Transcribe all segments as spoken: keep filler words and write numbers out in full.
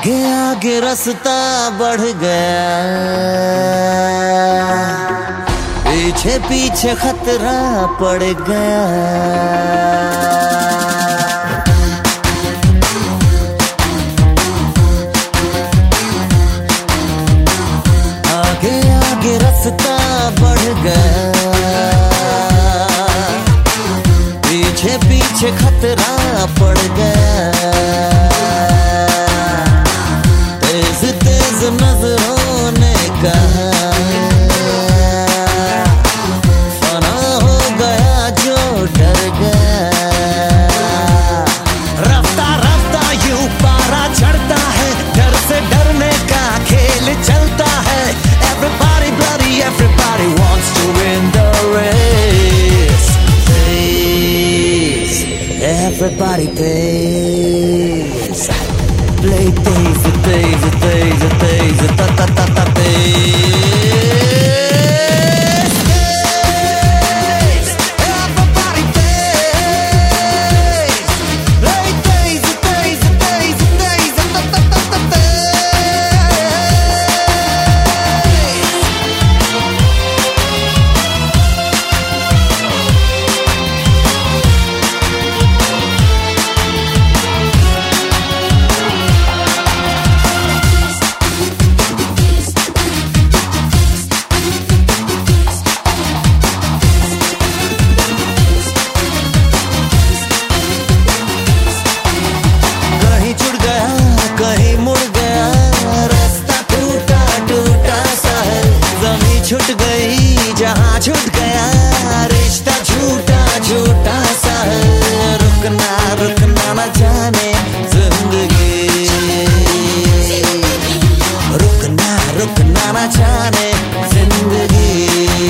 आगे आगे रास्ता बढ़ गया, पीछे पीछे खतरा पड़ गया। आगे आगे रास्ता बढ़ गया, पीछे पीछे खतरा पड़ गया। तेज तेज नजरों ने कहा, फना हो गया जो डर गया। रफ्ता रफ्ता यूं पारा चढ़ता है, डर से डरने का खेल चलता है। Everybody bloody, everybody wants to win the race. Please, everybody pays. Play daisy, daisy, daisy, daisy, ta ta ta ta daisy. कहीं मुड़ गया, रास्ता टूटा टूटा सा है। ज़मीं छूट गई जहाँ छूट गया, रिश्ता झूठा झूठा सा है। रुकना रुकना न जाने जिंदगी, रुकना रुकना न जाने जिंदगी।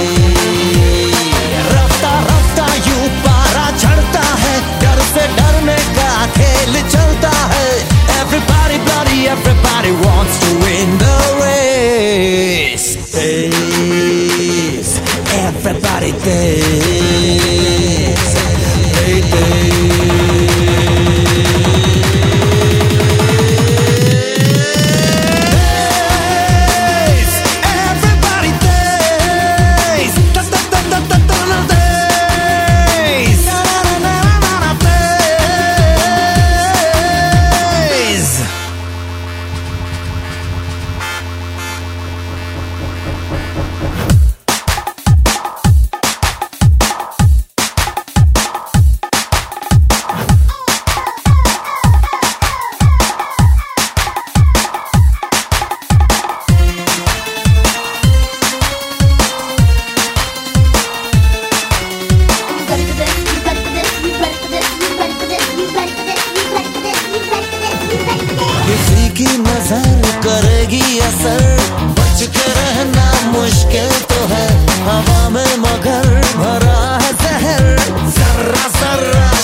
रफ्ता रफ्ता यूं पारा चढ़ता है, डर से डरने का खेल चलता है। Everybody bloody, everybody wants to win the race. Days, everybody days, hey, days. किसी की नजर करेगी असर, बच के रहना मुश्किल तो है। हवा में मगर भरा है जहर, जर्रा जर्रा